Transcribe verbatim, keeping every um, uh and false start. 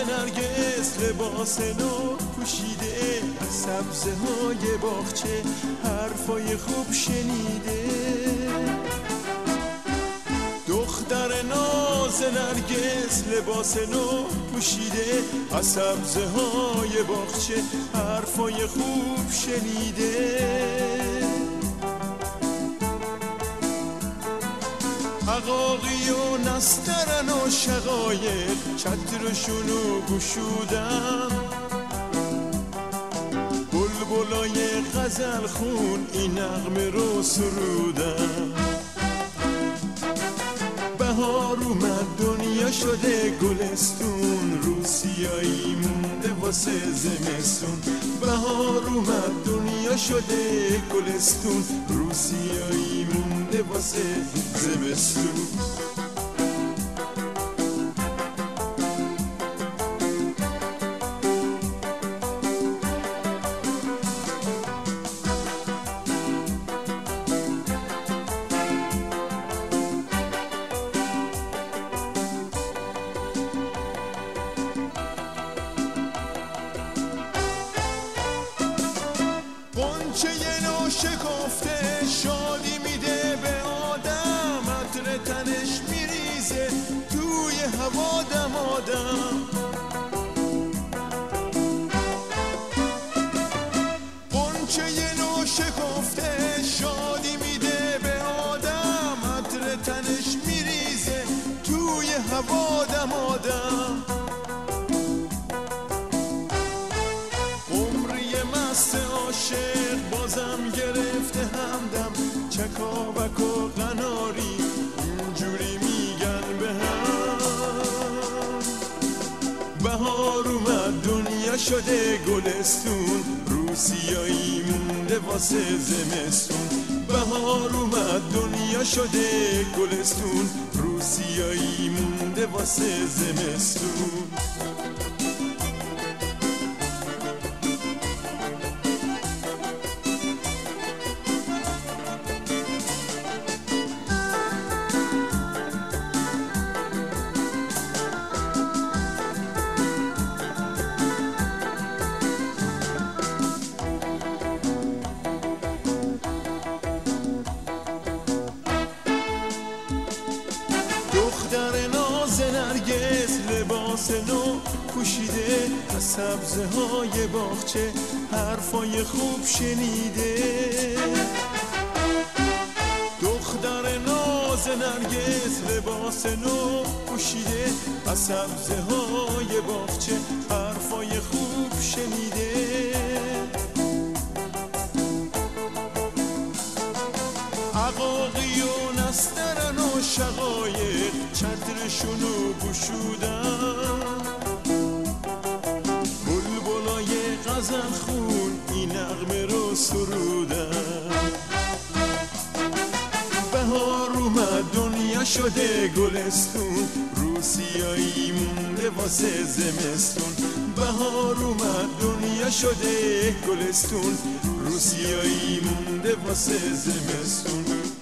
نرگس لباس نو پوشیده، از سبزه های باغچه حرفای خوب شنیده. دختر ناز نرگس لباس نو پوشیده، از سبزه های باغچه حرفای خوب شنیده. عقاقی و نسترن و شقایق چترشونو گشودن، بلبلای غزل خون این نغمه رو سرودن. بهار اومد دنیا شده گلستون، روسیایی مونده واسه زمستون. بهار اومد دنیا شده گلستون، روسیایی مونده واسه زمستون. قنچه نو شکفته شادی میده به آدم، عطر تنش میریزه توی هوا دمادم. قنچه نو شکفته شادی میده به آدم، عطر تنش میریزه توی هوا دمادم. عاشق بازم گرفته همدم، چکاوک و قناری اینجوری میگن به هم. بهار اومد دنیا شده گلستون، روسیایی مونده واسه زمستون. بهار اومد دنیا شده گلستون، روسیایی مونده واسه زمستون. دختر ناز نرگس لباس نو پوشیده، از سبزه های باغچه حرفای خوب شنیده. دختر ناز نرگس لباس نو پوشیده، از سبزه های باغچه حرفای خوب شنیده. عقاقی و نسترن و شقایق چترشونو گشودن، بلبلای غزل خون این نغمه رو سرودن. بهار اومد دنیا شده گلستون، روسیایی مونده واسه زمستون. بهار اومد دنیا شده گلستون، روسیایی مونده واسه زمستون.